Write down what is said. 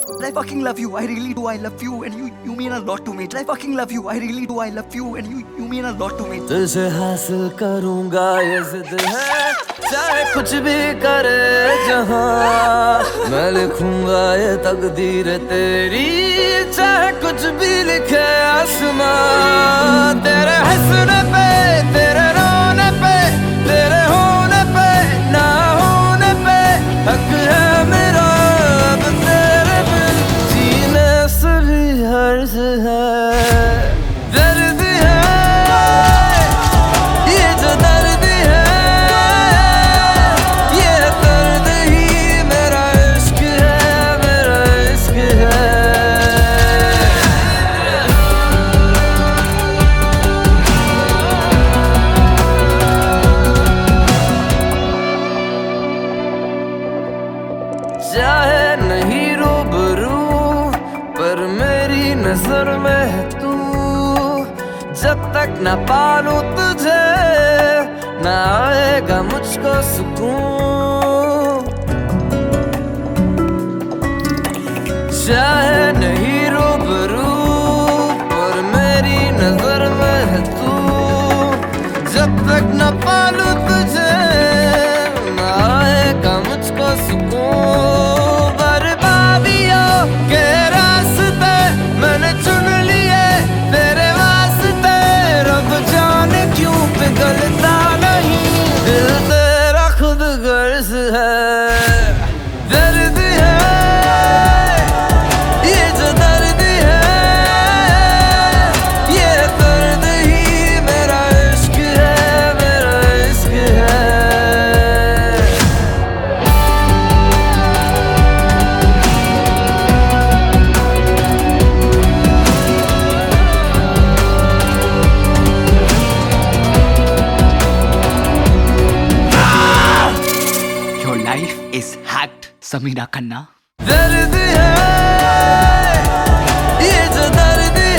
I fucking love you, I really do, I love you and you mean a lot to me. I fucking love you, I really do, I love you and you mean a lot to me. तुझे हासिल करूंगा ये जिद है, चाहे कुछ भी करे जहां। मैं लिखूंगा ये तकदीर तेरी, चाहे कुछ भी लिखे आसमां। तेरे हंसने पे, तेरे रोने पे, तेरे होने पे, ना होने पे हक है मेरा। अब तेरे बिन जीने से भी हर्ज है, दर्द है ये जो दर्द है, ये दर्द ही मेरा इश्क है, मेरा इश्क है। चाहे नहीं रूबरू पर मेरी नजर में है तू, जब तक न पालूं तुझे न आएगा मुझको सुकून। चाहे नहीं रूबरू पर मेरी नजर में है तू, जब तक न पालूं तुझे न आएगा मुझको सुकून। बर्बादियों के रास्ते मैंने चुन लिए तेरे वास्ते, रब जाने क्यों पिघलता नहीं दिल तेरा खुद गर्ज है। दर्द है ये जो दर्द है, ये दर्द ही मेरा इश्क है, मेरा इश्क है। Your life is hacked, Sameera Khanna. दर्द है ये जो दर्द